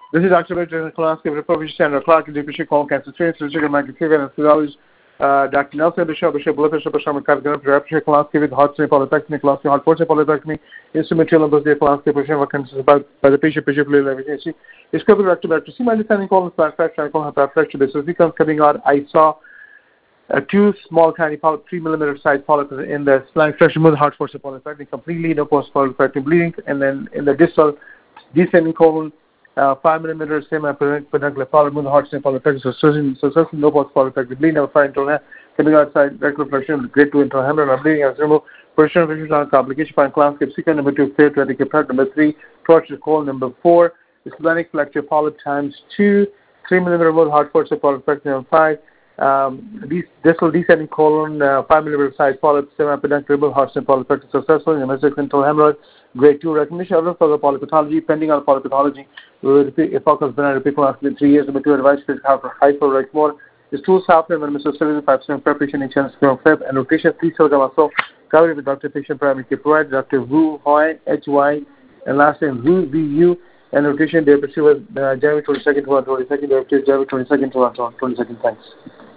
This is Dr. Victor Kolansky, Republican Senator Clark, and Deputy Colon Cancer Training, Surgical Microphone, and Physiologist, Dr. Nelson Bishop, Blood Pressure, Bishop Dr. Kolansky with hot snake polypectomy, Kolansky hot force polypectomy, instrumental numbers, the Kolansky patient vacancies by the patient level. It's covered Dr. See my understanding colon fracture, I call her fracture. This is because coming out, I saw two small tiny polyp, 3 millimeter size polyps in the spine fracture with hard force polypectomy, completely no post polypectomy bleeding, and then in the distal descending colon, 5 millimeter semi-peduncular polyp with hard snake polypectomy, so no post polypectomy bleeding, never find internal coming outside rectal flexion, grade 2 intrahemorrhage, bleeding as removed. Position of issues on complication, find Kolansky sequence, number 2, failure to etiquette, number 3, tortuous colon, number 4, splenic fracture polyp times 2, 3 millimeter with hard force polypectomy, number 5. Distal descending colon, 5 millimeter size polyp, semi-peduncular hard snake polypectomy successful, domestic internal hemorrhage, grade 2 recognition of further polypathology, pending on polypathology, if focus been repeat Kolansky in 3 years, number 2, advice to have hyperrectal. The stool softener when Mr. 75% preparation in chance from Feb and rotation 3 kilogram so covered with Dr. Patient Primary Care Provider, Dr. Wu Hoi, HY, and last name Wu VU, and rotation day was January 22nd to 22nd, January 22nd to 22nd. Thanks.